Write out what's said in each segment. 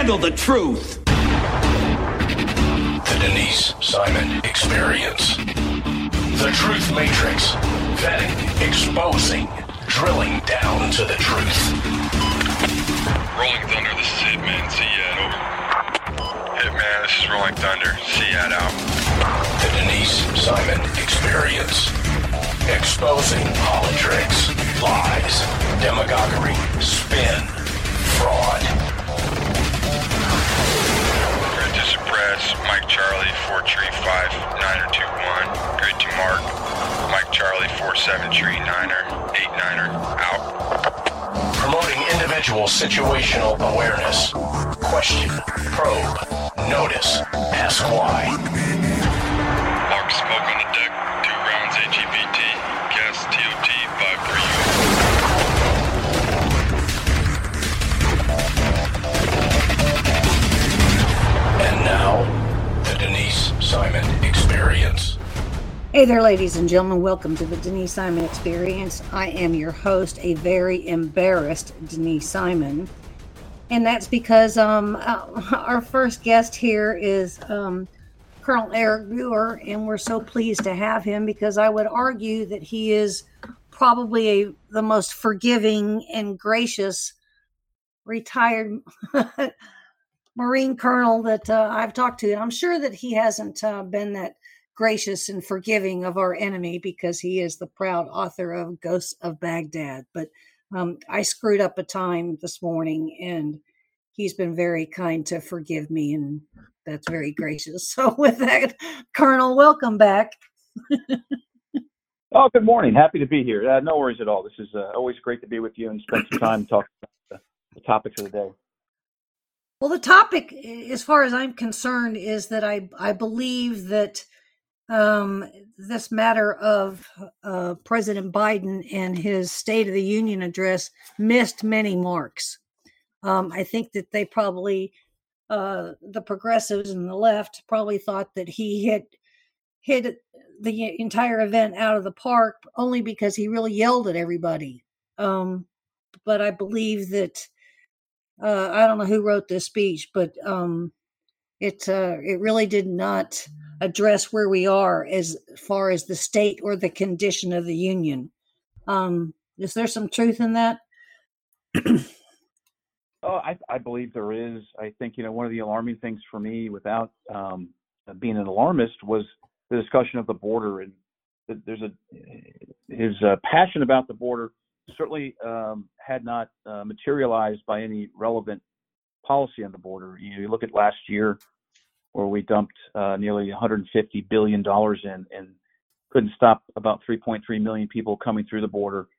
handle the truth. The Denise Simon Experience. The Truth Matrix. Vetting, exposing, drilling down to the truth. Rolling Thunder, this is Hitman, Seat, over. Hitman, this is Rolling Thunder, Seat out. The Denise Simon Experience. Exposing politics, lies, demagoguery, spin, fraud. Grid to suppress, Mike Charlie, 4 Tree 5, 9er 2-1. Grid to mark, Mike Charlie, 4-7 Tree 9er, 8-9er, out. Promoting individual situational awareness. Question, probe, notice, ask why. Mark smoke on the deck, 2 rounds HEPT, gas TOT 5-3. And now, the Denise Simon Experience. Hey there, ladies and gentlemen. Welcome to the Denise Simon Experience. I am your host, a very embarrassed Denise Simon. And that's because our first guest here is Colonel Eric Buer, and we're so pleased to have him because I would argue that he is probably the most forgiving and gracious retired Marine colonel that I've talked to. And I'm sure that he hasn't been that gracious and forgiving of our enemy because he is the proud author of Ghosts of Baghdad. But I screwed up a time this morning, and he's been very kind to forgive me, and that's very gracious. So with that, Colonel, welcome back. Oh, good morning. Happy to be here. No worries at all. This is always great to be with you and spend some time talking about the topics of the day. Well, the topic, as far as I'm concerned, is that I believe that this matter of President Biden and his State of the Union address missed many marks. I think that they probably, the progressives and the left probably thought that he hit the entire event out of the park only because he really yelled at everybody. But I believe that, I don't know who wrote this speech, but it really did not address where we are as far as the state or the condition of the union. Is there some truth in that? Oh, I believe there is. I think, one of the alarming things for me without being an alarmist was the discussion of the border. And his passion about the border certainly had not materialized by any relevant policy on the border. You look at last year where we dumped nearly $150 billion in and couldn't stop about 3.3 million people coming through the border.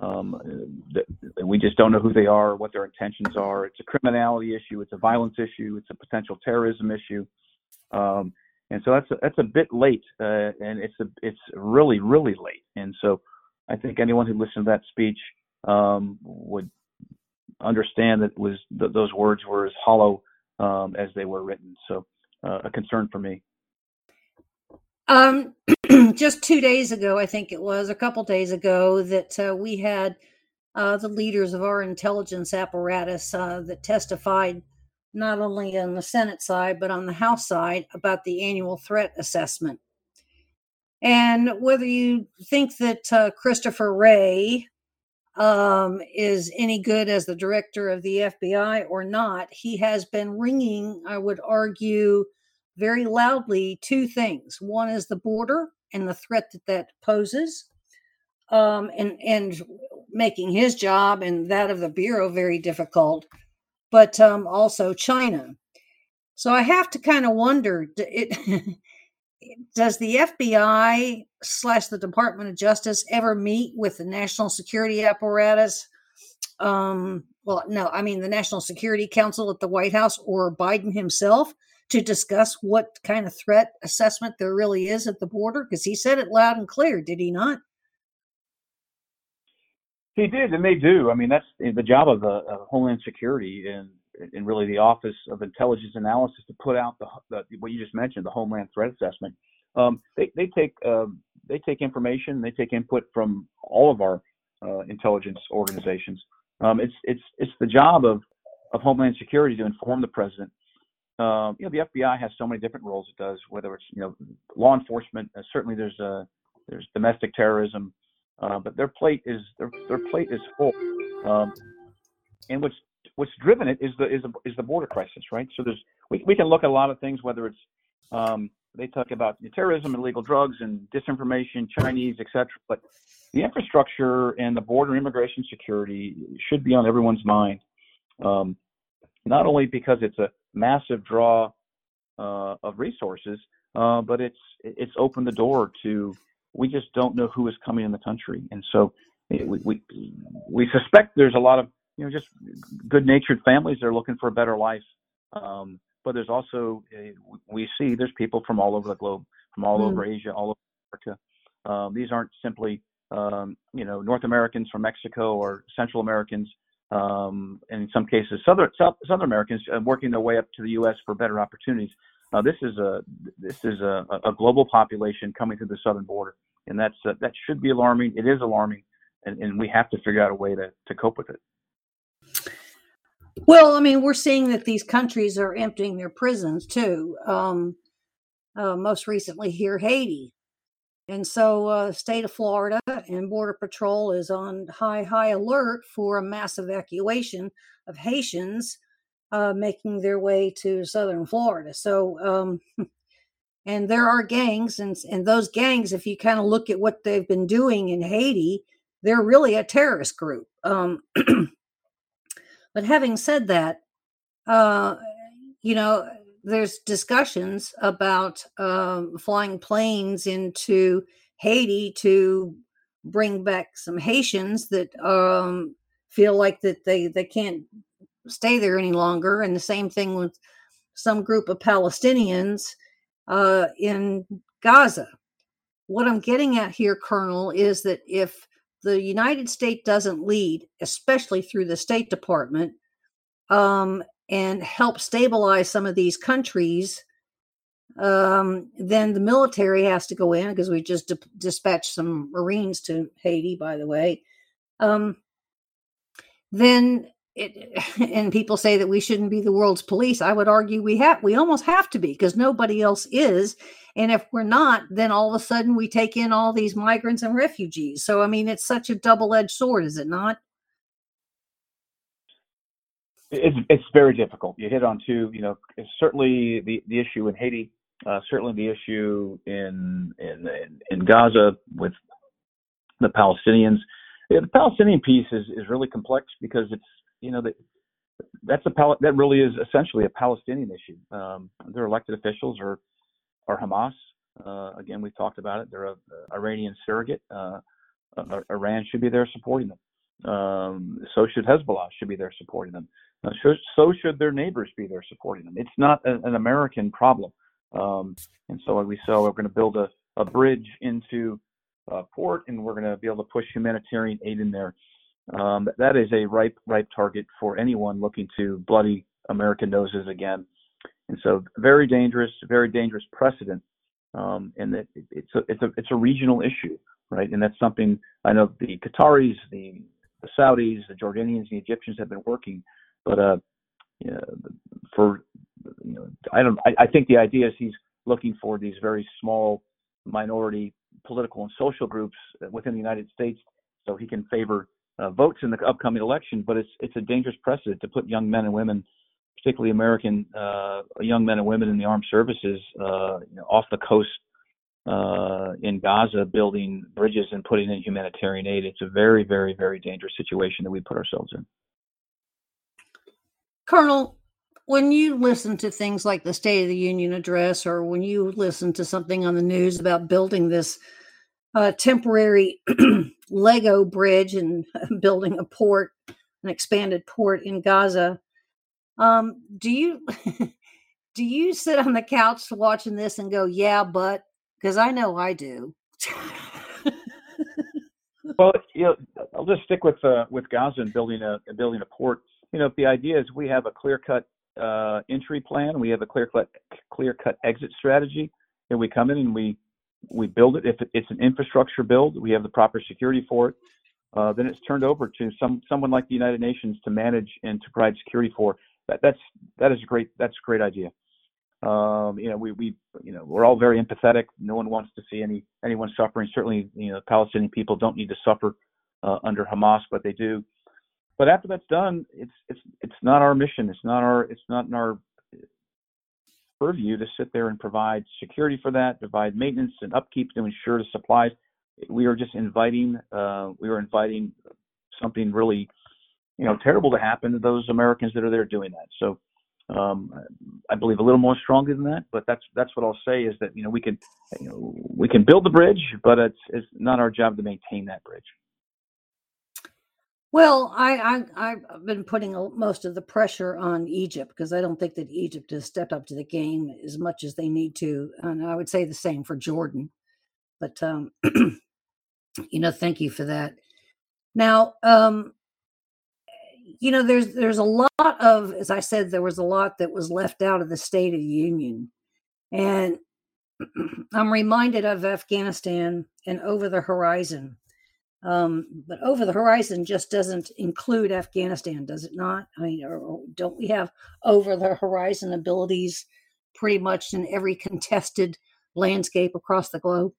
We just don't know who they are, what their intentions are. It's a criminality issue. It's a violence issue. It's a potential terrorism issue. And so that's a bit late, and it's really, really late. And so I think anyone who listened to that speech would understand that those words were as hollow as they were written. So a concern for me. Just 2 days ago, I think it was a couple days ago, that we had the leaders of our intelligence apparatus that testified not only on the Senate side, but on the House side about the annual threat assessment. And whether you think that Christopher Wray is any good as the director of the FBI or not, he has been ringing, I would argue, very loudly 2 things. One is the border and the threat that poses, and making his job and that of the Bureau very difficult, but also China. So I have to kind of wonder, does the FBI / the Department of Justice ever meet with the national security apparatus? Well, no, I mean the National Security Council at the White House or Biden himself to discuss what kind of threat assessment there really is at the border? Because he said it loud and clear, did he not? He did, and they do. I mean, that's the job of Homeland Security and really the Office of Intelligence Analysis to put out the what you just mentioned, the Homeland Threat Assessment. They take information, they take input from all of our intelligence organizations. It's the job of Homeland Security to inform the president. The FBI has so many different roles it does, whether it's law enforcement. Certainly, there's domestic terrorism, but their plate is full. And what's driven it is the border crisis, right? So we can look at a lot of things, whether it's they talk about terrorism, illegal drugs, and disinformation, Chinese, etc. But the infrastructure and the border immigration security should be on everyone's mind. Not only because it's a massive draw of resources, but it's opened the door to, we just don't know who is coming in the country, and so we suspect there's a lot of just good-natured families that are looking for a better life. But there's also we see there's people from all over the globe, from all over Asia, all over Africa. These aren't simply North Americans from Mexico or Central Americans. And in some cases, Southern Americans working their way up to the U.S. for better opportunities. This is a global population coming through the southern border, and that should be alarming. It is alarming, and we have to figure out a way to cope with it. Well, I mean, we're seeing that these countries are emptying their prisons too. Most recently here, Haiti. And so state of Florida and Border Patrol is on high alert for a mass evacuation of Haitians making their way to southern Florida. So, and there are gangs, and those gangs, if you kind of look at what they've been doing in Haiti, they're really a terrorist group. But having said that, there's discussions about flying planes into Haiti to bring back some Haitians that feel like that they can't stay there any longer. And the same thing with some group of Palestinians in Gaza. What I'm getting at here, Colonel, is that if the United States doesn't lead, especially through the State Department, and help stabilize some of these countries, then the military has to go in, because we just dispatched some Marines to Haiti, by the way. And people say that we shouldn't be the world's police. I would argue we almost have to be, because nobody else is. And if we're not, then all of a sudden we take in all these migrants and refugees. So, I mean, it's such a double-edged sword, is it not? It's very difficult. You hit on two, certainly the issue in Haiti, certainly the issue in Gaza with the Palestinians. The Palestinian piece is really complex, because it's, that really is essentially a Palestinian issue. Their elected officials are Hamas. Again, we've talked about it. They're an Iranian surrogate. Iran should be there supporting them. So should Hezbollah should be there supporting them. So should their neighbors be there supporting them. It's not an American problem. And so we're going to build a bridge into port, and we're going to be able to push humanitarian aid in there. That is a ripe target for anyone looking to bloody American noses again. And so very dangerous precedent. And it's a regional issue, right? And that's something I know the Qataris, the Saudis, the Jordanians, the Egyptians have been working. But I think the idea is he's looking for these very small minority political and social groups within the United States, so he can favor votes in the upcoming election. But it's a dangerous precedent to put young men and women, particularly American young men and women in the armed services, off the coast in Gaza, building bridges and putting in humanitarian aid. It's a very, very, very dangerous situation that we put ourselves in. Colonel, when you listen to things like the State of the Union address, or when you listen to something on the news about building this temporary Lego bridge and building a port, an expanded port in Gaza, do you sit on the couch watching this and go, yeah, but? Because I know I do. Well, I'll just stick with Gaza and building a port. The idea is we have a clear-cut entry plan. We have a clear-cut exit strategy, and we come in and we build it. If it's an infrastructure build, we have the proper security for it. then it's turned over to someone like the United Nations to manage and to provide security for. That is a great idea. We're all very empathetic. No one wants to see anyone suffering. Certainly, Palestinian people don't need to suffer under Hamas, but they do. But after that's done, it's not our mission. It's not in our purview to sit there and provide security for that, provide maintenance and upkeep to ensure the supplies. We are just inviting something really, terrible to happen to those Americans that are there doing that. So I believe a little more strongly than that, but that's what I'll say is that we can build the bridge, but it's not our job to maintain that bridge. Well, I've been putting most of the pressure on Egypt because I don't think that Egypt has stepped up to the game as much as they need to, and I would say the same for Jordan. But thank you for that. Now, there's a lot of, as I said, there was a lot that was left out of the State of the Union, and I'm reminded of Afghanistan and Over the Horizon. But Over the Horizon just doesn't include Afghanistan, does it not? I mean, or don't we have Over the Horizon abilities pretty much in every contested landscape across the globe?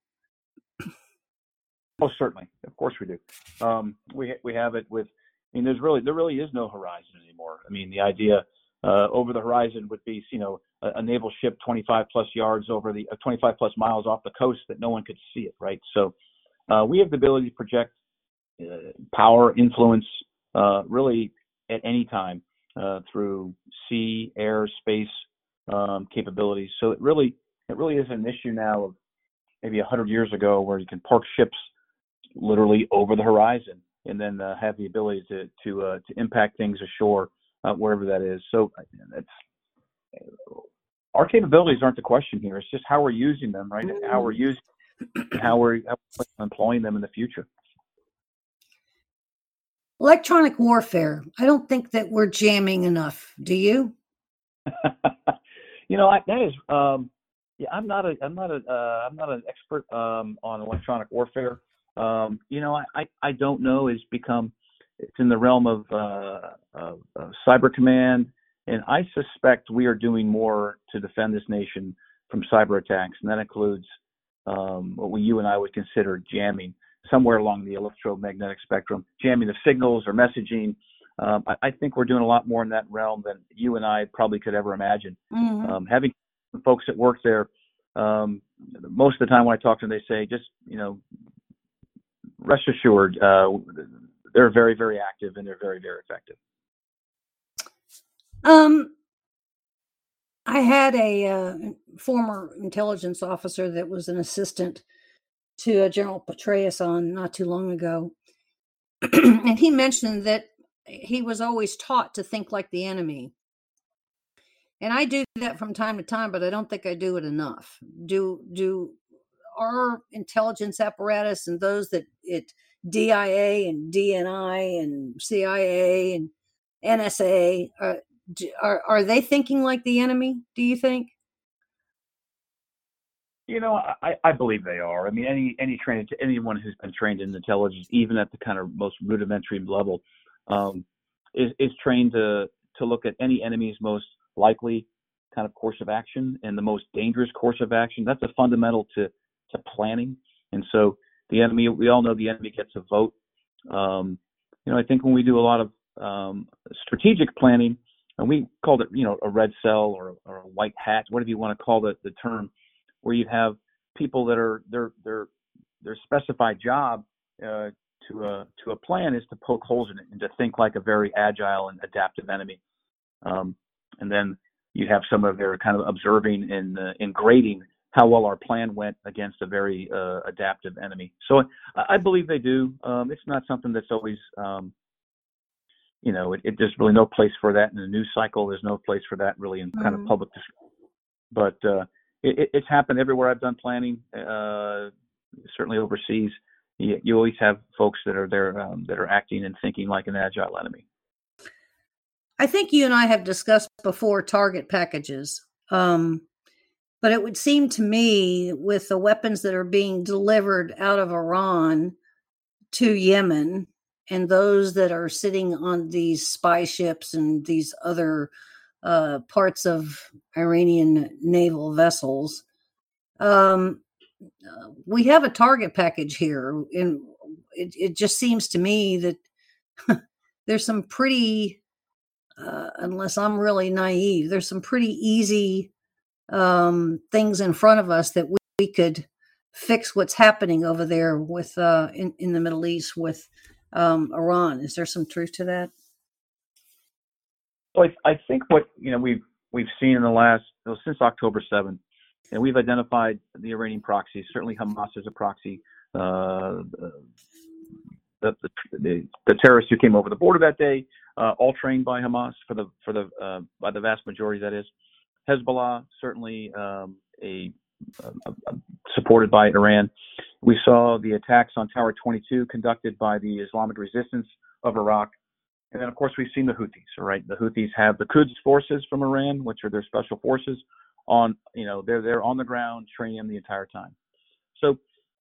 Oh, certainly. Of course we do. We have it with, there really is no horizon anymore. I mean, the idea over the horizon would be, a naval ship 25 plus yards over 25 plus miles off the coast that no one could see it, right? So we have the ability to project power, influence, really at any time through sea, air, space capabilities. So it really is an issue now of maybe 100 years ago where you can park ships literally over the horizon and then have the ability to impact things ashore wherever that is. So our capabilities aren't the question here. It's just how we're using them, right? How we're employing them in the future. Electronic warfare. I don't think that we're jamming enough. Do you? That is. I'm not an expert on electronic warfare. I don't know. It's in the realm of cyber command, and I suspect we are doing more to defend this nation from cyber attacks, and that includes what you and I would consider jamming somewhere along the electromagnetic spectrum, jamming of signals or messaging. I think we're doing a lot more in that realm than you and I probably could ever imagine. Mm-hmm. Having folks that work there, most of the time when I talk to them, they say, just, rest assured, they're very, very active and they're very, very effective. I had a former intelligence officer that was an assistant to General Petraeus on not too long ago. And he mentioned that he was always taught to think like the enemy. And I do that from time to time, but I don't think I do it enough. Do our intelligence apparatus and those that DIA and DNI and CIA and NSA, are they thinking like the enemy, do you think? I believe they are. I mean, anyone who's been trained in intelligence, even at the kind of most rudimentary level, is trained to look at any enemy's most likely kind of course of action and the most dangerous course of action. That's a fundamental to planning. And so the enemy, we all know the enemy gets a vote. I think when we do a lot of strategic planning, and we called it, a red cell or a white hat, whatever you want to call the term, where you have people that are their specified job to a plan is to poke holes in it and to think like a very agile and adaptive enemy, and then you have some of their kind of observing and grading how well our plan went against a very adaptive enemy. So I believe they do. It's not something that's always there's really no place for that in the news cycle. There's no place for that really in kind of public discussion. But it's happened everywhere I've done planning, certainly overseas. You always have folks that are there that are acting and thinking like an agile enemy. I think you and I have discussed before target packages. But it would seem to me with the weapons that are being delivered out of Iran to Yemen, and those that are sitting on these spy ships and these other parts of Iranian naval vessels. We have a target package here, and it just seems to me that there's some pretty, unless I'm really naive, there's some pretty easy things in front of us that we could fix what's happening over there with in the Middle East with Iran. Is there some truth to that? Well, I think what we've seen in the last since October 7th, and we've identified the Iranian proxies. Certainly, Hamas is a proxy. The terrorists who came over the border that day, all trained by Hamas by the vast majority. That is, Hezbollah certainly supported by Iran. We saw the attacks on Tower 22 conducted by the Islamic Resistance of Iraq. And then, of course, we've seen the Houthis, right? The Houthis have the Quds forces from Iran, which are their special forces. They're on the ground training them the entire time. So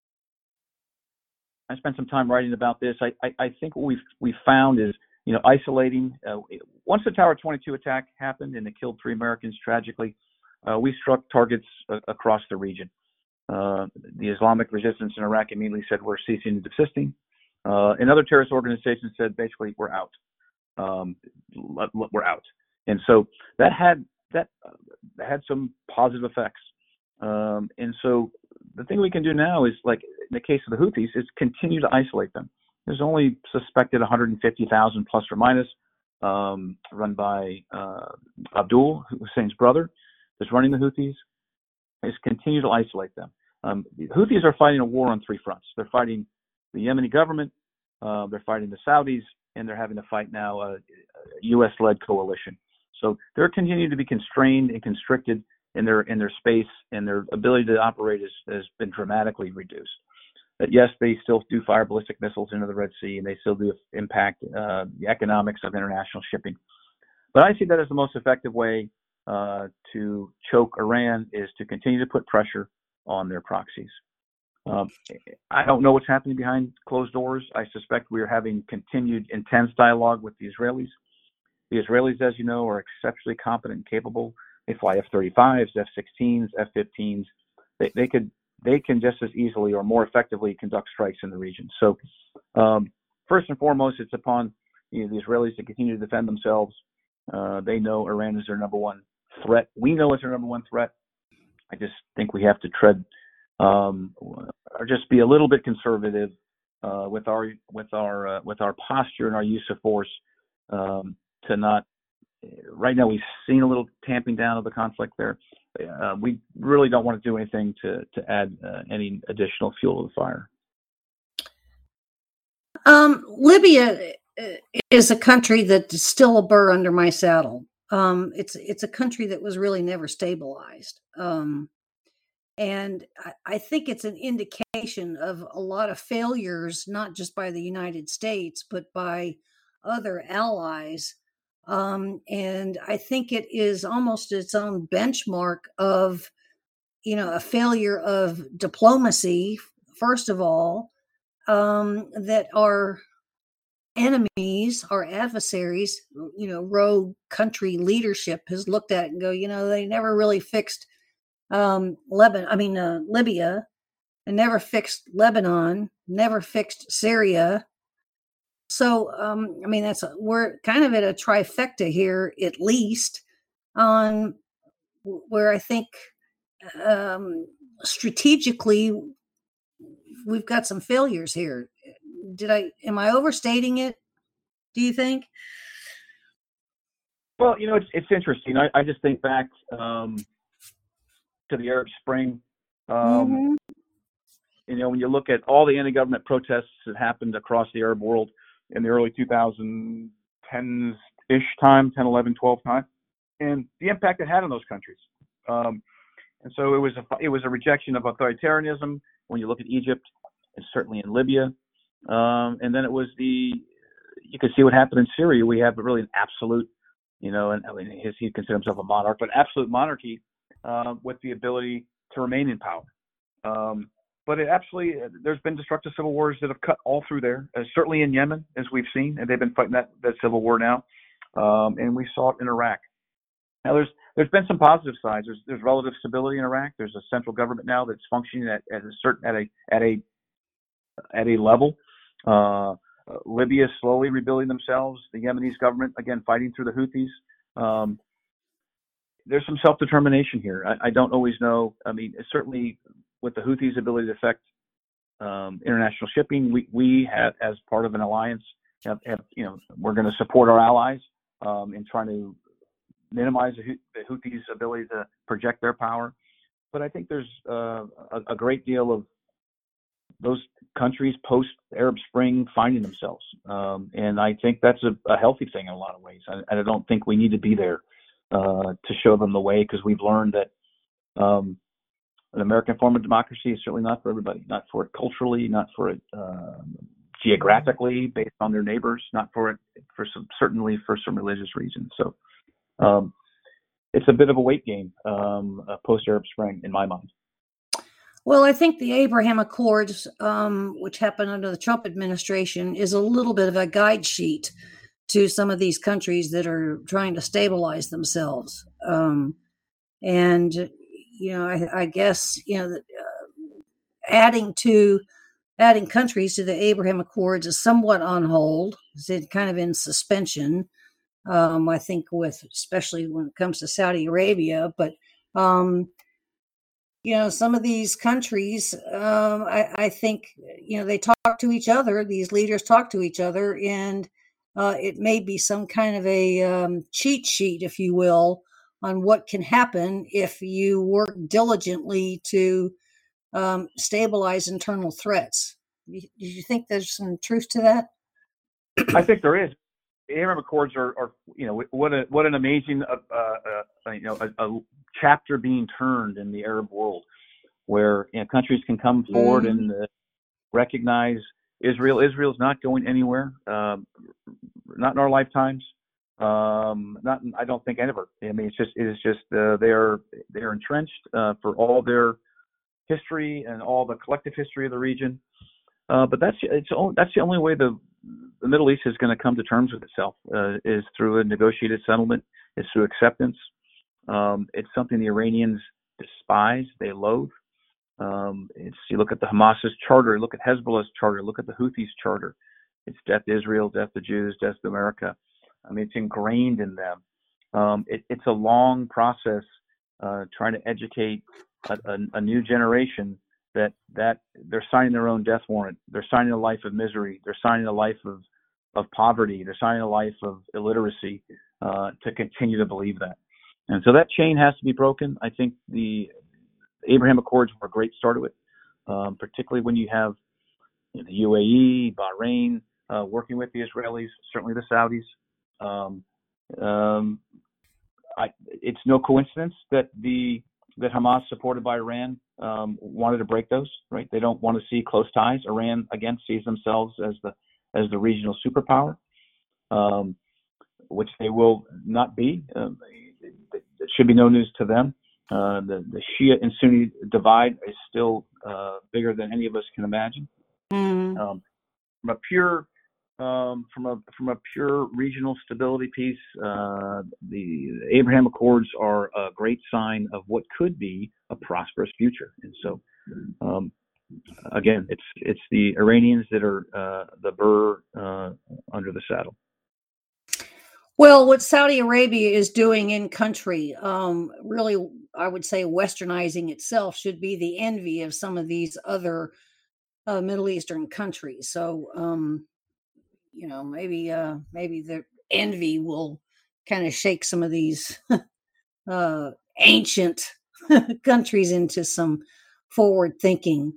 I spent some time writing about this. I think what we've found is, isolating. Once the Tower 22 attack happened and it killed 3 Americans tragically, we struck targets across the region. The Islamic Resistance in Iraq immediately said we're ceasing and desisting. And other terrorist organizations said basically we're out. We're out. And so that had some positive effects. And so the thing we can do now is, like in the case of the Houthis, is continue to isolate them. There's only suspected 150,000 plus or minus, run by Abdul Hussein's brother, that's running the Houthis. Is continue to isolate them. The Houthis are fighting a war on 3 fronts. They're fighting the Yemeni government, they're fighting the Saudis, and they're having to fight now a U.S.-led coalition. So they're continuing to be constrained and constricted in their space, and their ability to operate has been dramatically reduced. But yes, they still do fire ballistic missiles into the Red Sea, and they still do impact the economics of international shipping. But I see that as the most effective way to choke Iran, is to continue to put pressure on their proxies. I don't know what's happening behind closed doors. I suspect we are having continued intense dialogue with the Israelis. The Israelis, as you know, are exceptionally competent and capable. They fly F-35s, F-16s, F-15s. They can just as easily or more effectively conduct strikes in the region. So first and foremost, it's upon the Israelis to continue to defend themselves. They know Iran is their number one threat. We know it's their number one threat. I just think we have to tread or just be a little bit conservative with our posture and our use of force to not. Right now, we've seen a little tamping down of the conflict there. We really don't want to do anything to add any additional fuel to the fire. Libya is a country that's still a burr under my saddle. It's a country that was really never stabilized. And I think it's an indication of a lot of failures, not just by the United States, but by other allies. And I think it is almost its own benchmark of, a failure of diplomacy, first of all, that our enemies, our adversaries, rogue country leadership has looked at and go, they never really fixed Libya, and never fixed Lebanon, never fixed Syria. So, we're kind of at a trifecta here, at least, on where I think strategically we've got some failures here. Am I overstating it, do you think? Well, it's interesting. I just think back to the Arab Spring. When you look at all the anti-government protests that happened across the Arab world in the early 2010s-ish time, 10, 11, 12 time, and the impact it had on those countries. And so it was a rejection of authoritarianism when you look at Egypt, and certainly in Libya. And then it was you could see what happened in Syria. We have really an absolute, he considers himself a monarch, but absolute monarchy with the ability to remain in power. but it absolutely, there's been destructive civil wars that have cut all through there, certainly in Yemen, as we've seen, and they've been fighting that civil war now. And we saw it in Iraq. Now, there's been some positive sides. There's relative stability in Iraq. There's a central government now that's functioning at a level. Libya is slowly rebuilding themselves. The Yemenis government, again, fighting through the Houthis. There's some self-determination here. I don't always know. I mean, certainly with the Houthis' ability to affect international shipping, we have, as part of an alliance, we're going to support our allies in trying to minimize the Houthis' ability to project their power. But I think there's a great deal of those countries post-Arab Spring finding themselves. And I think that's a healthy thing in a lot of ways. And I don't think we need to be there to show them the way, because we've learned that an American form of democracy is certainly not for everybody, not for it culturally, not for it geographically based on their neighbors, not for it certainly for some religious reasons. So it's a bit of a weight game post-Arab Spring in my mind. Well, I think the Abraham Accords, which happened under the Trump administration, is a little bit of a guide sheet to some of these countries that are trying to stabilize themselves. And, I guess, adding countries to the Abraham Accords is somewhat on hold. It's kind of in suspension. I think especially when it comes to Saudi Arabia, but, some of these countries, I think, they talk to each other, these leaders talk to each other, and it may be some kind of a cheat sheet, if you will, on what can happen if you work diligently to stabilize internal threats. Do you think there's some truth to that? I think there is. The Abraham Accords are what an amazing a chapter being turned in the Arab world, where countries can come forward and recognize Israel. Israel's not going anywhere, not in our lifetimes. I don't think ever. I mean, it's just they're entrenched for all their history and all the collective history of the region. But that's the only way the Middle East is going to come to terms with itself, is through a negotiated settlement, is through acceptance. It's something the Iranians despise, they loathe. You look at the Hamas's charter, look at Hezbollah's charter, look at the Houthis' charter. It's death to Israel, death to Jews, death to America. I mean, it's ingrained in them. It's a long process trying to educate a new generation that they're signing their own death warrant. They're signing a life of misery. They're signing a life of poverty. They're signing a life of illiteracy to continue to believe that. And so that chain has to be broken. I think the Abraham Accords were a great start of it, particularly when you have the UAE, Bahrain working with the Israelis, certainly the Saudis. It's no coincidence that Hamas, supported by Iran, wanted to break those. Right? They don't want to see close ties. Iran again sees themselves as the regional superpower, which they will not be. It should be no news to them. The Shia and Sunni divide is still bigger than any of us can imagine. From a pure regional stability piece, the Abraham Accords are a great sign of what could be a prosperous future. And so, again, it's the Iranians that are the burr under the saddle. Well, what Saudi Arabia is doing in country, really, I would say westernizing itself, should be the envy of some of these other Middle Eastern countries. So, maybe the envy will kind of shake some of these ancient countries into some forward thinking.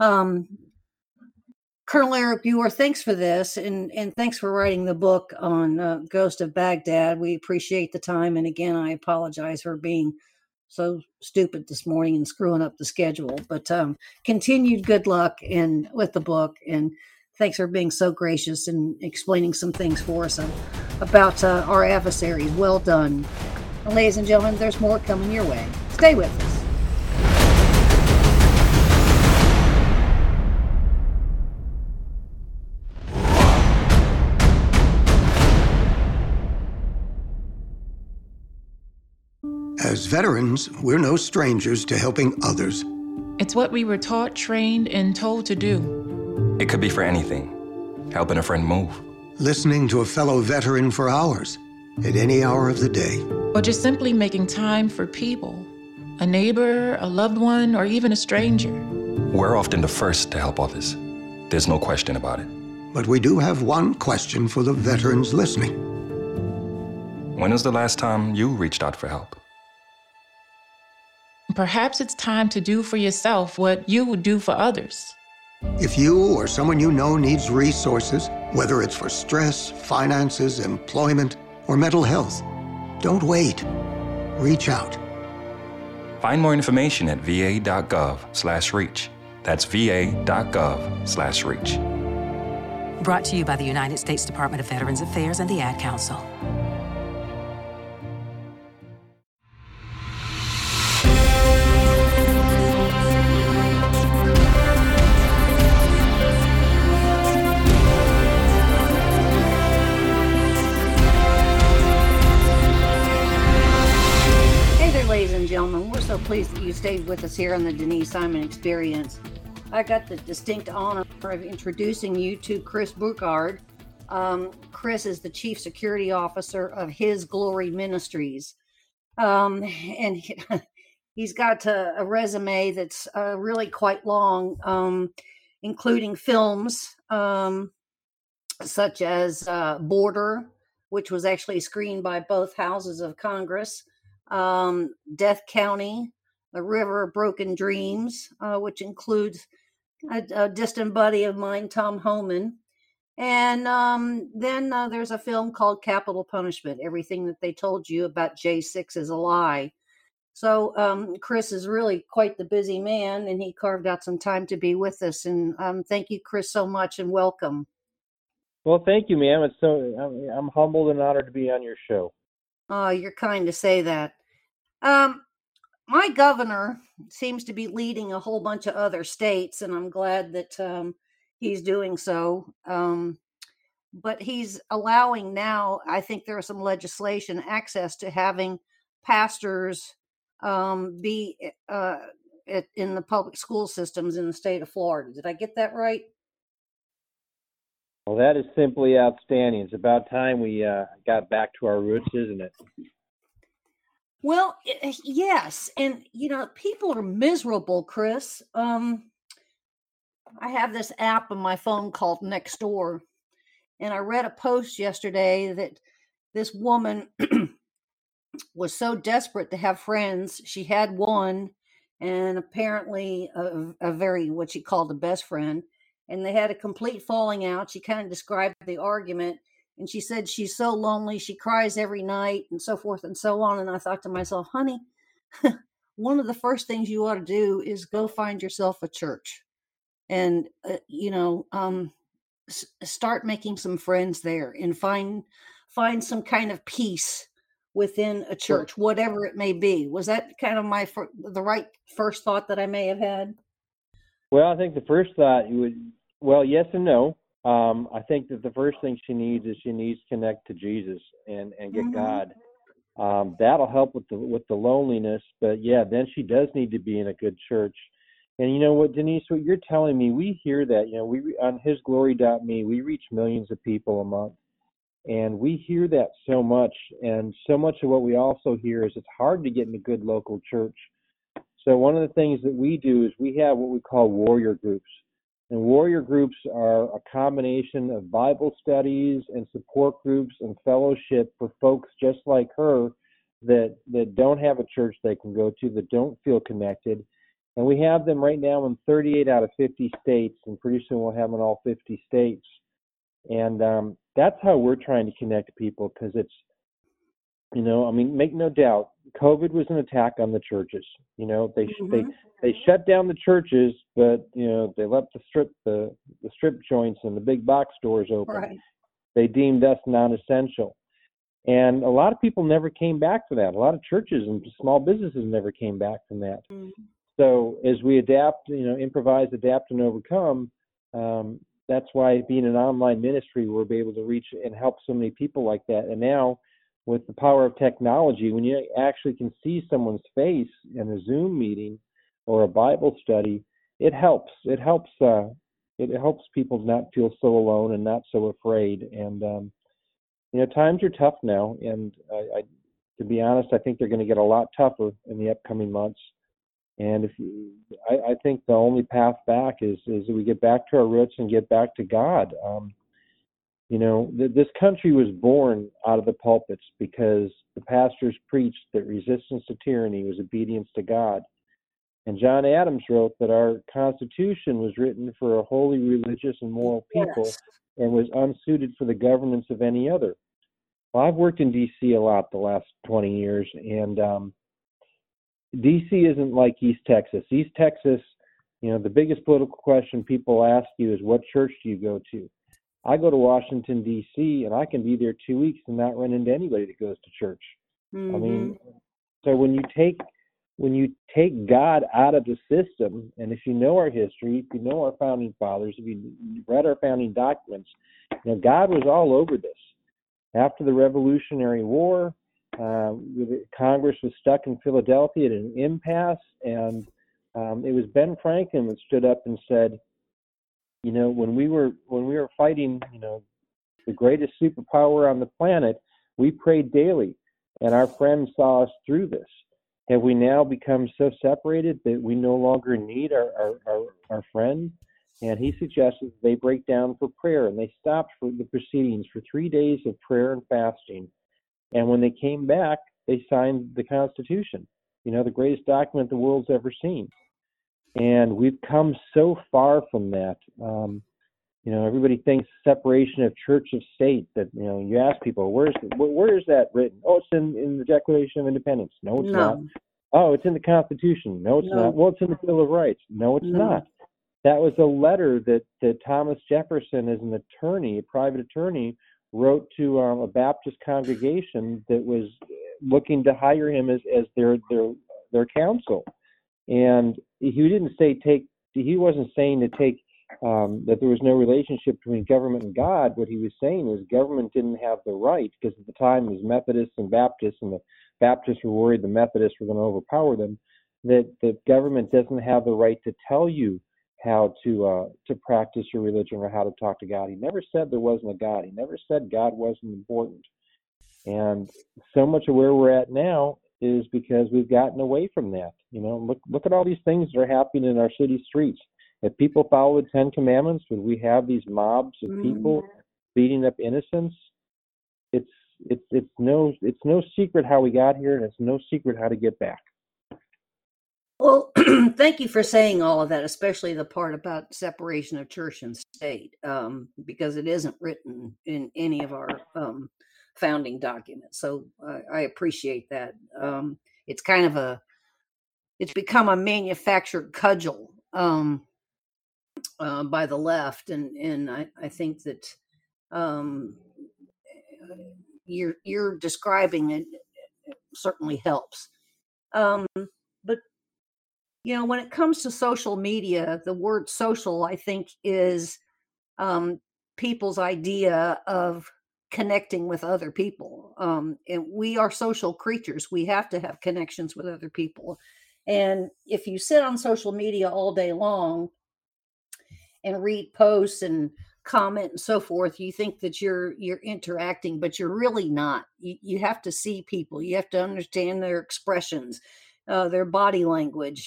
Colonel Eric Buer, thanks for this, and thanks for writing the book on Ghost of Baghdad. We appreciate the time, and again, I apologize for being so stupid this morning and screwing up the schedule. But continued good luck with the book, and thanks for being so gracious and explaining some things for us about our adversaries. Well done. And ladies and gentlemen, there's more coming your way. Stay with us. As veterans, we're no strangers to helping others. It's what we were taught, trained, and told to do. It could be for anything. Helping a friend move. Listening to a fellow veteran for hours, at any hour of the day. Or just simply making time for people. A neighbor, a loved one, or even a stranger. We're often the first to help others. There's no question about it. But we do have one question for the veterans listening. When was the last time you reached out for help? Perhaps it's time to do for yourself what you would do for others. If you or someone you know needs resources, whether it's for stress, finances, employment, or mental health, don't wait. Reach out. Find more information at va.gov/reach. That's va.gov/reach. Brought to you by the United States Department of Veterans Affairs and the Ad Council. Gentlemen, we're so pleased that you stayed with us here on the Denise Simon Experience. I got the distinct honor of introducing you to Chris Burkhardt. Chris is the Chief Security Officer of His Glory Ministries. And he's got a resume that's really quite long, including films such as Border, which was actually screened by both houses of Congress, Death County, The River of Broken Dreams, which includes a distant buddy of mine, Tom Homan. And then there's a film called Capital Punishment, Everything That They Told You About J6 is a Lie. So Chris is really quite the busy man, and he carved out some time to be with us. And thank you, Chris, so much, and welcome. Well, thank you, ma'am. I'm humbled and honored to be on your show. Oh, you're kind to say that. My governor seems to be leading a whole bunch of other states, and I'm glad that he's doing so. But he's allowing now, I think there is some legislation, access to having pastors be in the public school systems in the state of Florida. Did I get that right? Well, that is simply outstanding. It's about time we got back to our roots, isn't it? Well, yes. And, people are miserable, Chris. I have this app on my phone called Nextdoor. And I read a post yesterday that this woman was so desperate to have friends. She had one, and apparently a very, what she called a best friend. And they had a complete falling out. She kind of described the argument, and she said she's so lonely, she cries every night, and so forth and so on. And I thought to myself, honey, one of the first things you ought to do is go find yourself a church, and start making some friends there, and find some kind of peace within a church, whatever it may be. Was that kind of the right first thought that I may have had? Well, I think the first thought yes and no. I think that the first thing she needs to connect to Jesus and get God. That'll help with the loneliness. But yeah, then she does need to be in a good church. And you know what, Denise, what you're telling me, we hear that. We on hisglory.me, we reach millions of people a month, and we hear that so much. And so much of what we also hear is it's hard to get in a good local church. So one of the things that we do is we have what we call warrior groups. And warrior groups are a combination of Bible studies and support groups and fellowship for folks just like her that don't have a church they can go to, that don't feel connected. And we have them right now in 38 out of 50 states, and pretty soon we'll have them in all 50 states. And that's how we're trying to connect people, because it's, make no doubt, COVID was an attack on the churches. They shut down the churches, but they left the strip joints and the big box stores open. Right. They deemed us non-essential, and a lot of people never came back to that. A lot of churches and small businesses never came back from that. Mm-hmm. So as we adapt, improvise, adapt, and overcome, that's why being an online ministry, we'll be able to reach and help so many people like that. And now with the power of technology, when you actually can see someone's face in a Zoom meeting or a Bible study, it helps. It helps people not feel so alone and not so afraid. And times are tough now, and to be honest, I think they're going to get a lot tougher in the upcoming months. And I think the only path back is we get back to our roots and get back to God. This country was born out of the pulpits because the pastors preached that resistance to tyranny was obedience to God. And John Adams wrote that our Constitution was written for a holy, religious, and moral people, Yes. and was unsuited for the governance of any other. Well, I've worked in D.C. a lot the last 20 years, and D.C. isn't like East Texas. East Texas, the biggest political question people ask you is, what church do you go to? I go to Washington, D.C., and I can be there 2 weeks and not run into anybody that goes to church. Mm-hmm. I mean, so when you take God out of the system, and if you know our history, if you know our founding fathers, if you read our founding documents, God was all over this. After the Revolutionary War, Congress was stuck in Philadelphia at an impasse, and it was Ben Franklin that stood up and said, when we were fighting, the greatest superpower on the planet, we prayed daily, and our friends saw us through this. Have we now become so separated that we no longer need our friend? And he suggested they break down for prayer, and they stopped for the proceedings for 3 days of prayer and fasting. And when they came back, they signed the Constitution, the greatest document the world's ever seen. And we've come so far from that. Everybody thinks separation of church of state, that, you ask people, where is that written? Oh, it's in the Declaration of Independence. No, it's not. Oh, it's in the Constitution. No, it's not. Well, it's in the Bill of Rights. No, it's not. That was a letter that Thomas Jefferson, as an attorney, a private attorney, wrote to a Baptist congregation that was looking to hire him as their counsel. And he wasn't saying to take that there was no relationship between government and God. What he was saying is government didn't have the right, because at the time it was Methodists and Baptists, and the Baptists were worried the Methodists were going to overpower them, that the government doesn't have the right to tell you how to practice your religion or how to talk to God. He never said there wasn't a God. He never said God wasn't important. And so much of where we're at now is because we've gotten away from that. Look at all these things that are happening in our city streets. If people follow the Ten Commandments, would we have these mobs of people beating up innocents? It's no secret how we got here, and it's no secret how to get back. Well, thank you for saying all of that, especially the part about separation of church and state, because it isn't written in any of our founding documents. So I appreciate that. It's kind of it's become a manufactured cudgel by the left, and I think that you're describing it certainly helps. But when it comes to social media, the word social, I think, is people's idea of connecting with other people. And we are social creatures. We have to have connections with other people. And if you sit on social media all day long and read posts and comment and so forth, you think that you're interacting, but you're really not. You have to see people. You have to understand their expressions, their body language,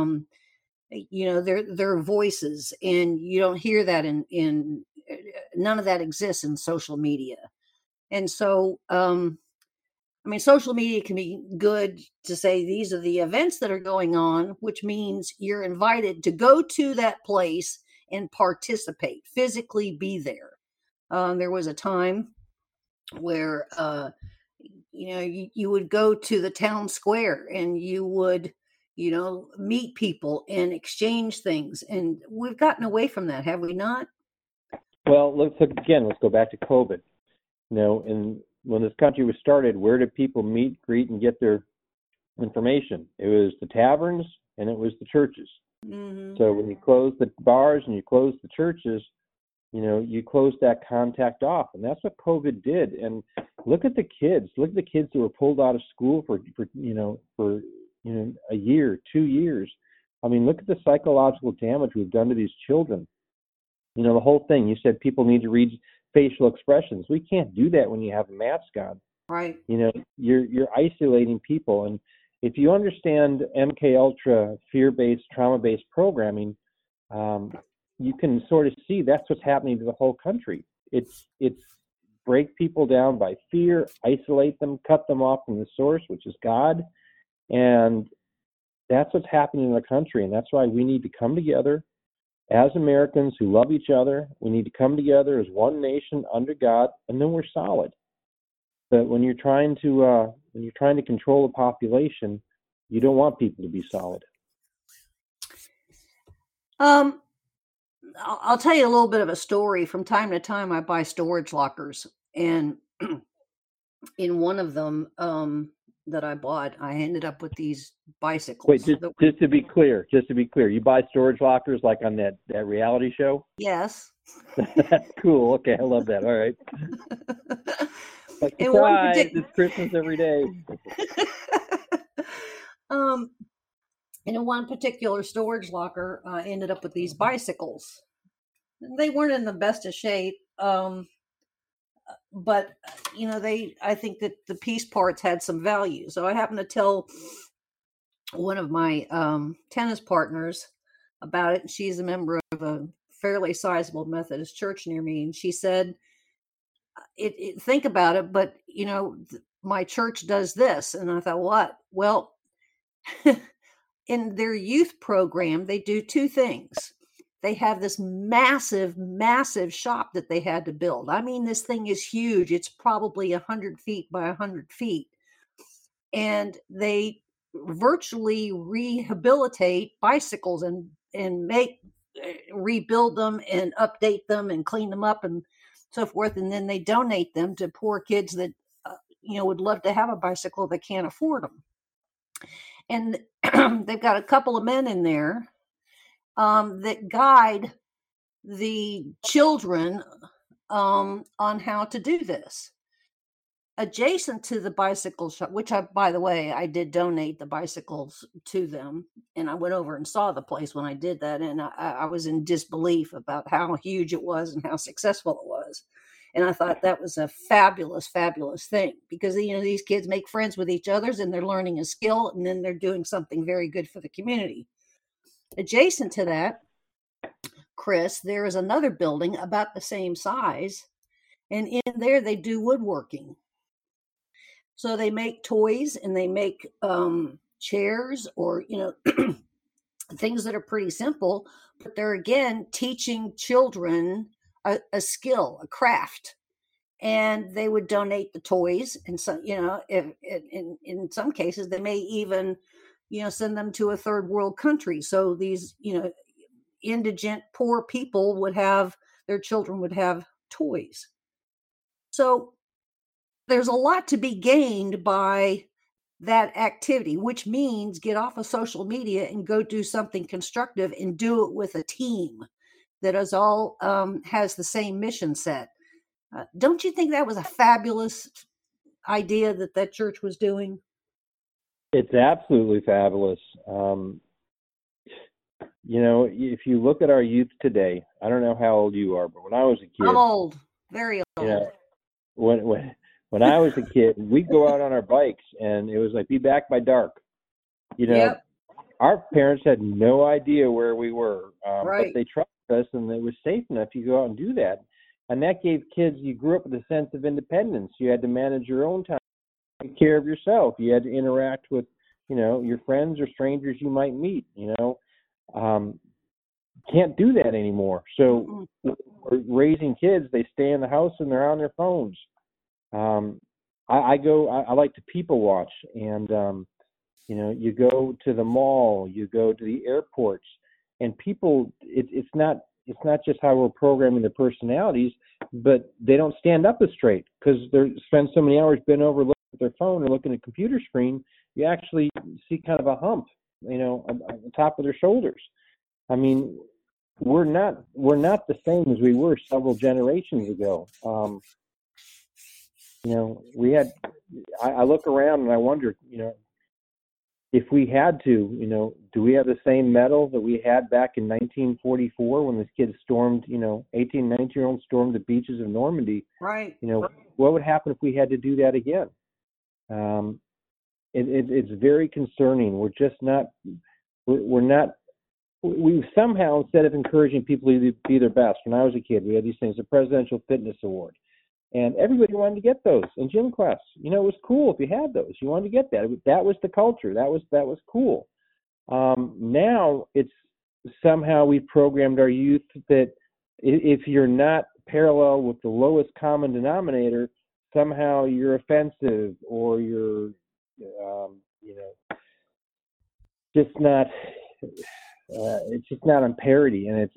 their voices, and you don't hear that in none of that exists in social media. And so, social media can be good to say these are the events that are going on, which means you're invited to go to that place and participate, physically be there. There was a time where, you would go to the town square and you would, meet people and exchange things. And we've gotten away from that, have we not? Well, let's go back to COVID. And when this country was started, where did people meet, greet, and get their information? It was the taverns and it was the churches. Mm-hmm. So when you close the bars and you close the churches, you close that contact off, and that's what COVID did. And look at the kids. Look at the kids who were pulled out of school for a year, 2 years. I mean, look at the psychological damage we've done to these children. The whole thing. You said people need to read facial expressions. We can't do that when you have a mask on. Right. You're isolating people. And if you understand MK Ultra, fear-based, trauma-based programming, you can sort of see that's what's happening to the whole country. It's break people down by fear, isolate them, cut them off from the source, which is God. And that's what's happening in the country. And that's why we need to come together as Americans who love each other. We need to come together as one nation under God, and then we're solid. But when you're trying to control a population, you don't want people to be solid. I'll tell you a little bit of a story. From time to time, I buy storage lockers, and in one of them that I bought, I ended up with these bicycles. Wait, just to be clear, you buy storage lockers like on that reality show? Yes. That's cool. Okay, I love that. All right. Like, surprise, it's Christmas every day. In one particular storage locker, I ended up with these bicycles. They weren't in the best of shape, but I think that the piece parts had some value. So I happened to tell one of my tennis partners about it, and she's a member of a fairly sizable Methodist church near me, and she said, think about it, but my church does this. And I thought, what? Well, in their youth program, they do two things. They have this massive, massive shop that they had to build. I mean, this thing is huge. It's probably 100 feet by 100 feet. And they virtually rehabilitate bicycles and rebuild them and update them and clean them up and so forth. And then they donate them to poor kids that, would love to have a bicycle that can't afford them. And they've got a couple of men in there that guide the children on how to do this. Adjacent to the bicycle shop, which by the way, I did donate the bicycles to them. And I went over and saw the place when I did that. And I was in disbelief about how huge it was and how successful it was. And I thought that was a fabulous, fabulous thing because, these kids make friends with each other and they're learning a skill and then they're doing something very good for the community. Adjacent to that, Chris, there is another building about the same size. And in there, they do woodworking. So they make toys and they make chairs or, things that are pretty simple, but they're again teaching children a skill, a craft, and they would donate the toys. And so, if in some cases they may even, send them to a third world country. So these, indigent, poor people their children would have toys. So there's a lot to be gained by that activity, which means get off of social media and go do something constructive and do it with a team that is all has the same mission set. Don't you think that was a fabulous idea that church was doing? It's absolutely fabulous. If you look at our youth today, I don't know how old you are, but when I was a kid, I'm old, very old. When I was a kid, we'd go out on our bikes, and it was like be back by dark. Yep. Our parents had no idea where we were, right. But they trusted us, and it was safe enough to go out and do that. And that gave kids, you grew up with a sense of independence. You had to manage your own time, take care of yourself. You had to interact with, your friends or strangers you might meet, Can't do that anymore. So raising kids, they stay in the house and they're on their phones. I like to people watch, and you go to the mall, you go to the airports, and people, it's not just how we're programming their personalities, but they don't stand up as straight because they spend so many hours bent over looking at their phone or looking at a computer screen. You actually see kind of a hump, on the top of their shoulders. I mean, we're not the same as we were several generations ago. I look around and I wonder, if we had to, do we have the same mettle that we had back in 1944 when the kids stormed, 18, 19-year-olds stormed the beaches of Normandy? Right. What would happen if we had to do that again? It's very concerning. We somehow, instead of encouraging people to be their best, when I was a kid, we had these things, the Presidential Fitness Award. And everybody wanted to get those in gym class. It was cool if you had those. You wanted to get that. That was the culture. That was cool. Now it's somehow we've programmed our youth that if you're not parallel with the lowest common denominator, somehow you're offensive or you're, just not. It's just not on parity, and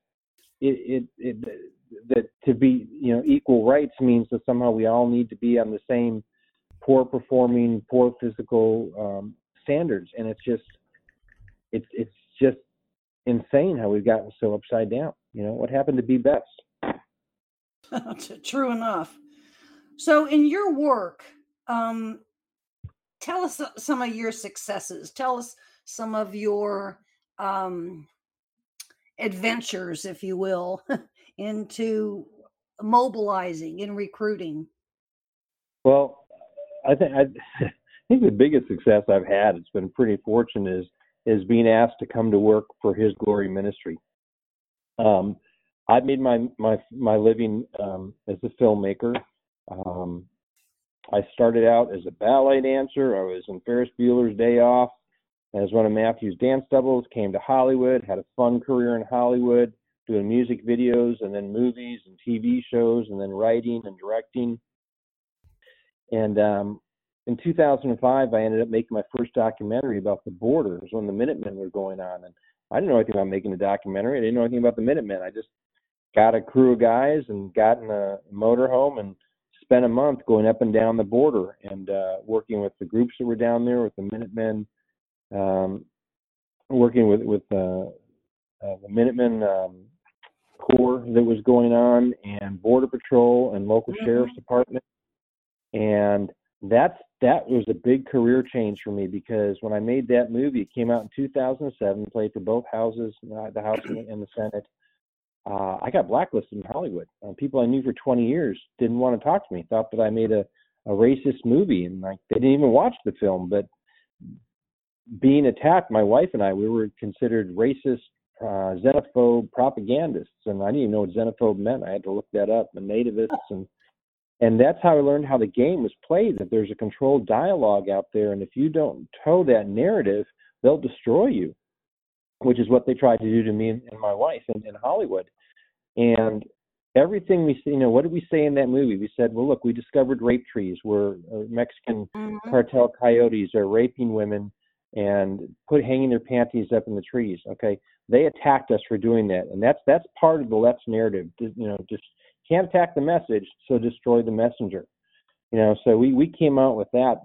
that to be, equal rights means that somehow we all need to be on the same poor performing, poor physical standards, and it's just insane how we've gotten so upside down. What happened to be best? True enough. So in your work, tell us some of your successes. Tell us some of your adventures, if you will, into mobilizing and recruiting. Well, I think the biggest success I've had, it's been pretty fortunate, is being asked to come to work for His Glory Ministry. I made my living as a filmmaker. I started out as a ballet dancer. I was in Ferris Bueller's Day Off as one of Matthew's dance doubles, came to Hollywood, had a fun career in Hollywood, doing music videos and then movies and TV shows and then writing and directing. And in 2005, I ended up making my first documentary about the border. It was when the Minutemen were going on. And I didn't know anything about making a documentary. I didn't know anything about the Minutemen. I just got a crew of guys and got in a motorhome and spent a month going up and down the border and working with the groups that were down there, with the Minutemen, working with the Minutemen Corps that was going on, and Border Patrol and local sheriff's department. And that was a big career change for me, because when I made that movie, it came out in 2007, played for both houses, the House and the Senate. I got blacklisted in Hollywood. People I knew for 20 years didn't want to talk to me, thought that I made a racist movie, and they didn't even watch the film. But being attacked, my wife and I, we were considered racist, xenophobe propagandists, and I didn't even know what xenophobe meant. I had to look that up, and nativists, and that's how I learned how the game was played, that there's a controlled dialogue out there, and if you don't toe that narrative, they'll destroy you, which is what they tried to do to me and my wife in Hollywood. And everything we see, what did we say in that movie? We said, well, look, we discovered rape trees where Mexican cartel coyotes are raping women and hanging their panties up in the trees. Okay, they attacked us for doing that, and that's part of the left's narrative. Just can't attack the message, so destroy the messenger. So we came out with that,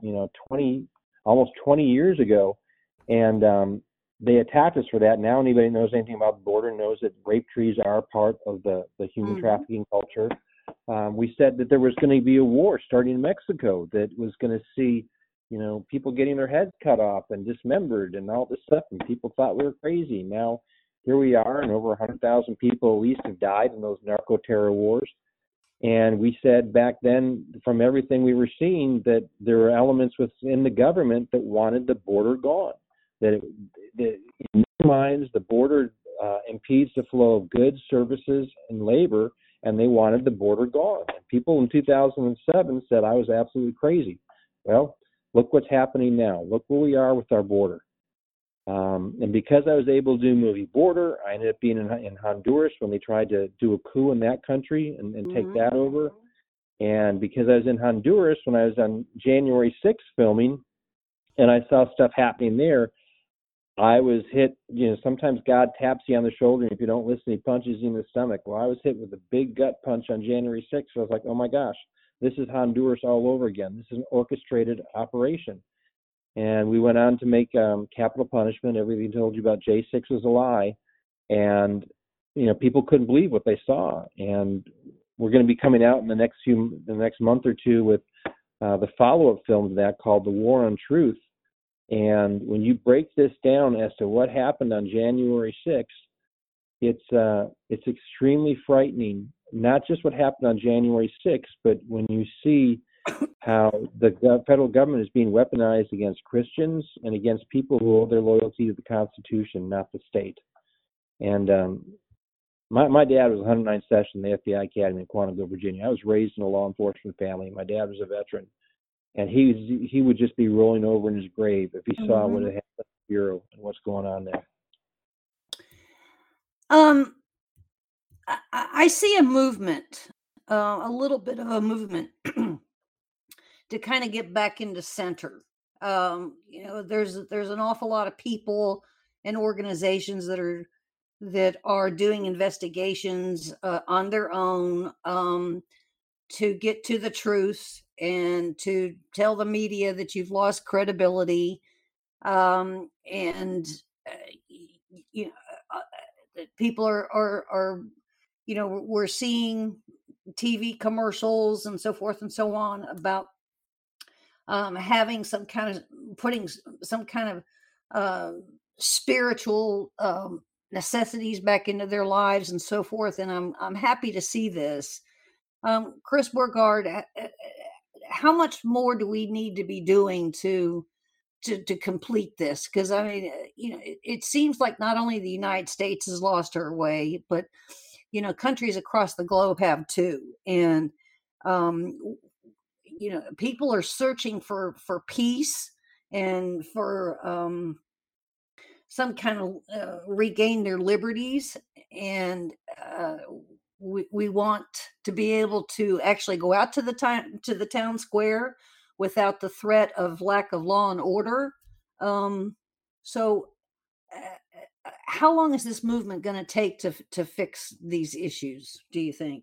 almost 20 years ago, and they attacked us for that. Now anybody knows anything about the border knows that rape trees are part of the human trafficking culture. We said that there was going to be a war starting in Mexico that was going to see, people getting their heads cut off and dismembered and all this stuff, and people thought we were crazy. Now here we are, and over 100,000 people at least have died in those narco-terror wars. And we said back then, from everything we were seeing, that there were elements within the government that wanted the border gone. That in their minds, the border impedes the flow of goods, services, and labor, and they wanted the border gone. People in 2007 said I was absolutely crazy. Well, look what's happening now. Look where we are with our border. And because I was able to do movie Border, I ended up being in Honduras when they tried to do a coup in that country and take that over. And because I was in Honduras when I was on January 6th filming, and I saw stuff happening there, I was hit, sometimes God taps you on the shoulder, and if you don't listen, he punches you in the stomach. Well, I was hit with a big gut punch on January 6th. So I was like, oh my gosh, this is Honduras all over again. This is an orchestrated operation. And we went on to make Capital Punishment. Everything told you about J6 was a lie. And people couldn't believe what they saw. And we're going to be coming out in the next month or two with the follow-up film to that called The War on Truth. And when you break this down as to what happened on January 6th, it's extremely frightening. Not just what happened on January 6th, but when you see how the federal government is being weaponized against Christians and against people who owe their loyalty to the Constitution, not the state. And my dad was 109th Session in the FBI Academy in Quantico, Virginia. I was raised in a law enforcement family. My dad was a veteran, and he would just be rolling over in his grave if he saw what had happened at the Bureau and what's going on there. I see a movement, a little bit of a movement to kind of get back into center. There's an awful lot of people and organizations that are doing investigations on their own to get to the truth and to tell the media that you've lost credibility, people are we're seeing TV commercials and so forth and so on about having putting some kind of spiritual necessities back into their lives and so forth. And I'm happy to see this. Chris Burgard, how much more do we need to be doing to complete this? Because it seems like not only the United States has lost her way, but countries across the globe have too. And people are searching for peace and for some kind of regain their liberties, and we want to be able to actually go out to the town square without the threat of lack of law and order. So how long is this movement going to take to fix these issues, do you think?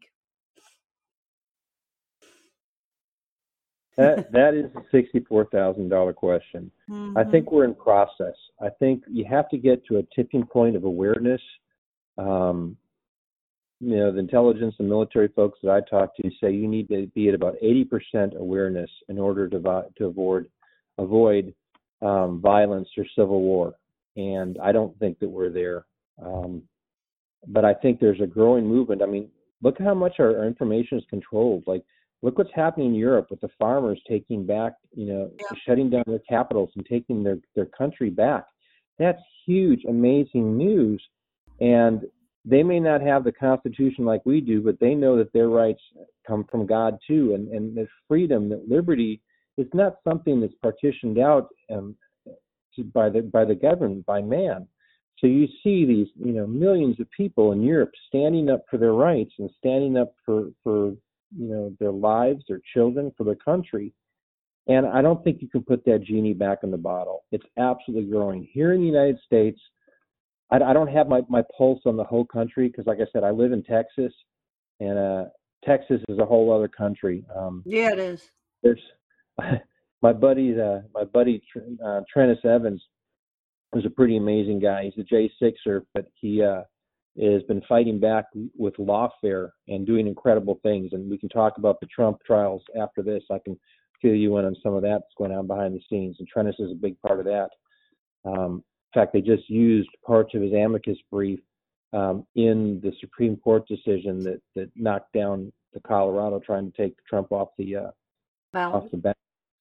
That is a $64,000 question. Mm-hmm. I think we're in process. I think you have to get to a tipping point of awareness. The intelligence and military folks that I talk to say you need to be at about 80% awareness in order to avoid violence or civil war. And I don't think that we're there. But I think there's a growing movement. I mean, look at how much our information is controlled. Like, look what's happening in Europe with the farmers taking back, shutting down their capitals and taking their country back. That's huge, amazing news. And they may not have the Constitution like we do, but they know that their rights come from God too. And that freedom, that liberty is not something that's partitioned out by the government, by man. So you see these, millions of people in Europe standing up for their rights and standing up for their lives, their children, for their country. And I don't think you can put that genie back in the bottle. It's absolutely growing. Here in the United States, I don't have my pulse on the whole country because, like I said, I live in Texas, and Texas is a whole other country. Yeah, it is. There's my buddy Trennis Evans is a pretty amazing guy. He's a J6er, but he has been fighting back with lawfare and doing incredible things. And we can talk about the Trump trials after this. I can fill you in on some of that that's going on behind the scenes. And Trennis is a big part of that. In fact, they just used parts of his amicus brief in the Supreme Court decision that knocked down the Colorado trying to take Trump off the ballot.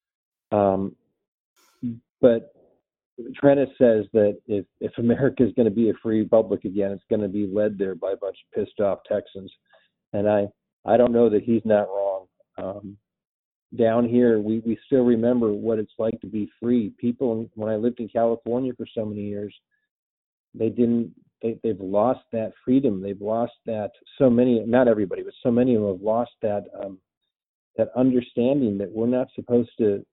But Trennis says that if America is going to be a free republic again, it's going to be led there by a bunch of pissed off Texans. And I don't know that he's not wrong. Down here, we still remember what it's like to be free. People, when I lived in California for so many years, they've lost that freedom. They've lost that. So many, not everybody, but so many of them have lost that understanding that we're not supposed to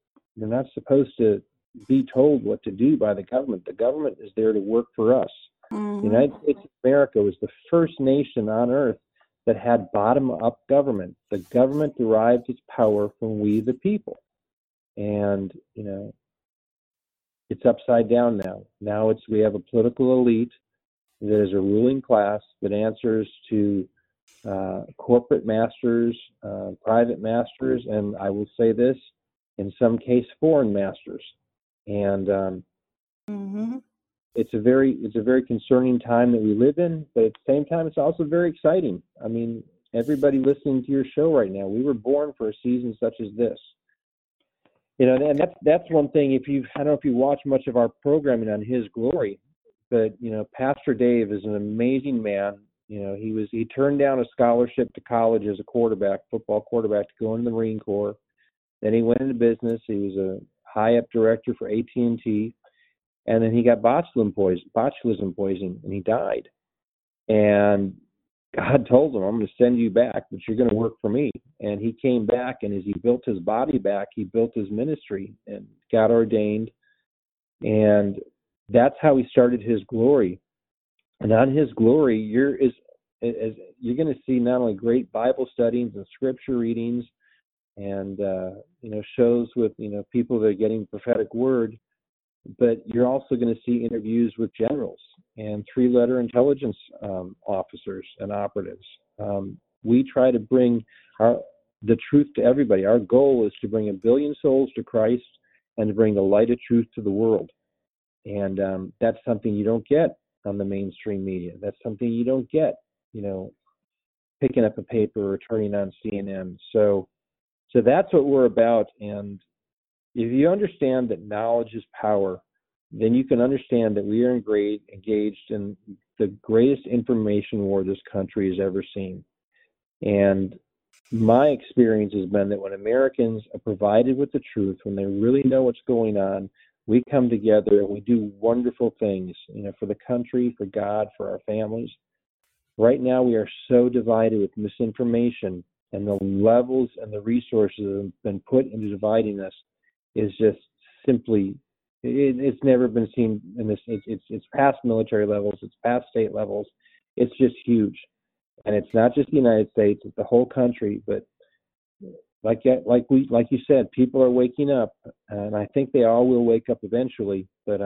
be told what to do by the government. The government is there to work for us. Mm-hmm. The United States of America was the first nation on earth that had bottom-up government. The government derived its power from we the people. And, it's upside down now. Now we have a political elite that is a ruling class that answers to corporate masters, private masters, and I will say this, in some case, foreign masters. And it's a very concerning time that we live in, but at the same time, it's also very exciting. I mean, everybody listening to your show right now, we were born for a season such as this. You know, and that's one thing. I don't know if you watch much of our programming on His Glory, but you know, Pastor Dave is an amazing man. You know, he turned down a scholarship to college as a football quarterback, to go into the Marine Corps. Then he went into business. He was a high-up director for AT&T, and then he got botulism poisoning, and he died. And God told him, "I'm going to send you back, but you're going to work for me." And he came back, and as he built his body back, he built his ministry and got ordained. And that's how he started His Glory. And on His Glory, you're going to see not only great Bible studies and scripture readings, and shows with people that are getting prophetic word, but you're also going to see interviews with generals and 3-letter intelligence officers and operatives. We try to bring the truth to everybody. Our goal is to bring 1 billion souls to Christ and to bring the light of truth to the world. And that's something you don't get on the mainstream media. That's something you don't get, picking up a paper or turning on CNN. So that's what we're about. And if you understand that knowledge is power, then you can understand that we are engaged in the greatest information war this country has ever seen. And my experience has been that when Americans are provided with the truth, when they really know what's going on, we come together and we do wonderful things, for the country, for God, for our families. Right now, we are so divided with misinformation, and the levels and the resources that have been put into dividing us is just simply, it's never been seen in this. It's past military levels, it's past state levels. It's just huge. And it's not just the United States, it's the whole country. But like you said, people are waking up, and I think they all will wake up eventually. But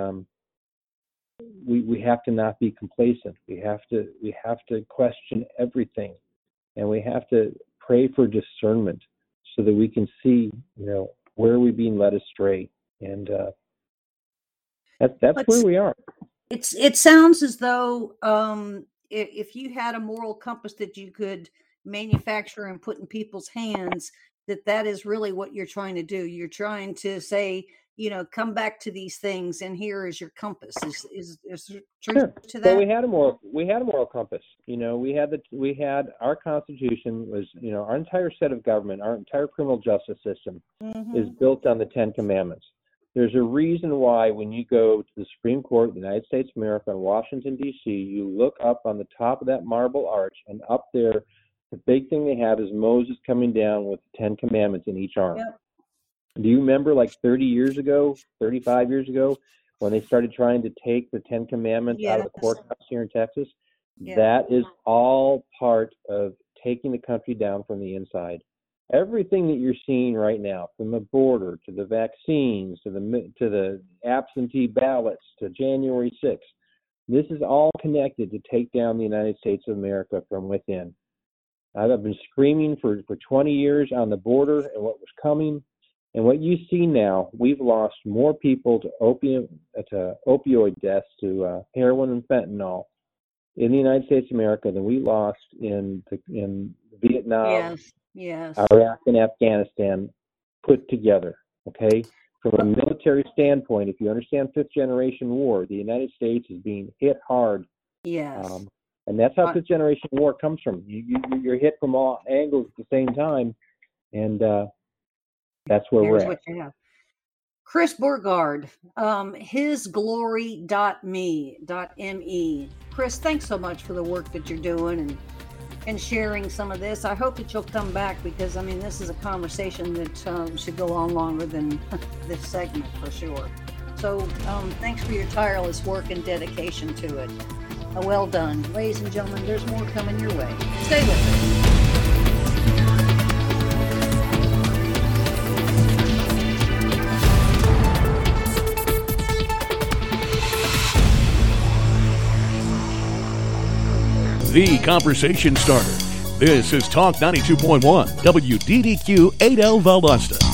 we have to not be complacent. We have to question everything, and we have to pray for discernment so that we can see, where we're being led astray. And that's where we are. It sounds as though if you had a moral compass that you could manufacture and put in people's hands, that is really what you're trying to do. You're trying to say, come back to these things, and here is your compass. Is truth to that? Well, we had a moral compass. We had our Constitution was, our entire set of government, our entire criminal justice system is built on the 10 Commandments. There's a reason why when you go to the Supreme Court of the United States of America in Washington, D.C., you look up on the top of that marble arch, and up there, the big thing they have is Moses coming down with the 10 Commandments in each arm. Yep. Do you remember 30 years ago, 35 years ago, when they started trying to take the 10 Commandments out of the courthouse here in Texas? Yeah. That is all part of taking the country down from the inside. Everything that you're seeing right now, from the border to the vaccines to the absentee ballots to January 6th, this is all connected to take down the United States of America from within. I've been screaming for 20 years on the border and what was coming. And what you see now, we've lost more people to opioid deaths, to heroin and fentanyl in the United States of America than we lost in Vietnam, Iraq, and Afghanistan put together. Okay, from a military standpoint, if you understand fifth generation war, the United States is being hit hard. Yes. And that's how fifth generation war comes from. You're hit from all angles at the same time, and that's where we're at. Chris Burgard, hisglory.me. Chris, thanks so much for the work that you're doing and sharing some of this. I hope that you'll come back, because this is a conversation that should go on longer than this segment for sure. So thanks for your tireless work and dedication to it. Well done. Ladies and gentlemen, there's more coming your way. Stay with us. the conversation starter. This is Talk 92.1 WDDQ 8L Valdosta.